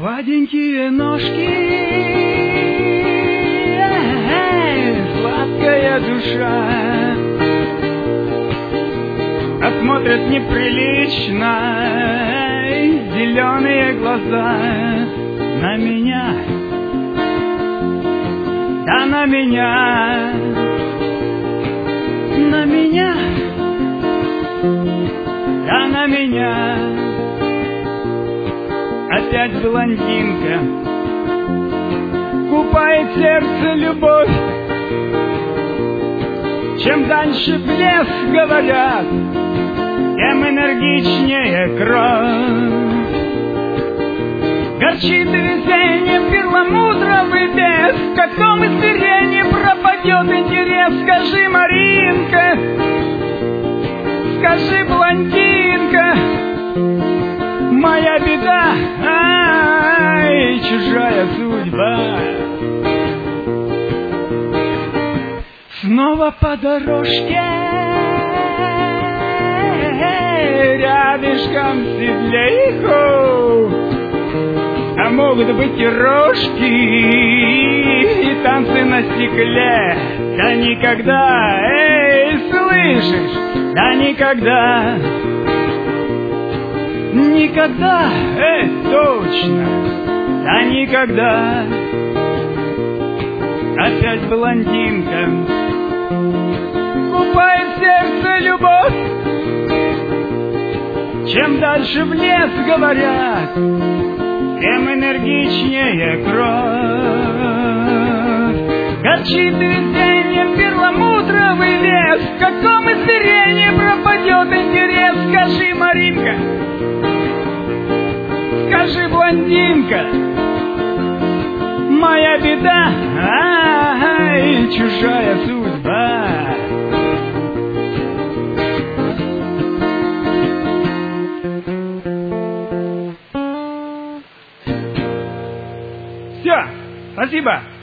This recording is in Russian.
Гладенькие ножки, сладкая душа, а смотрят неприлично зеленые глаза на меня, да на меня, на меня, да на меня. Опять блондинка купает сердце любовь. Чем дальше в лес, говорят, тем энергичнее кровь. Горчит весеннее перламутровый лес. В каком измерении пропадет интерес? Скажи, Маринка, скажи, блондинка, моя беда, ай, чужая судьба. Снова по дорожке, рядышком седлейху, а могут быть и рожки, и танцы на стекле. Да никогда, эй, слышишь, да никогда. Никогда, точно, да никогда. Опять блондинка купает в сердце любовь. Чем дальше в лес, говорят, тем энергичнее кровь. Горчит весеннее перламутровый лес. В каком измерении пропадет интерес? Скажи, Маринка, скажи, блондинка, моя беда, ай, чужая судьба. Все, спасибо.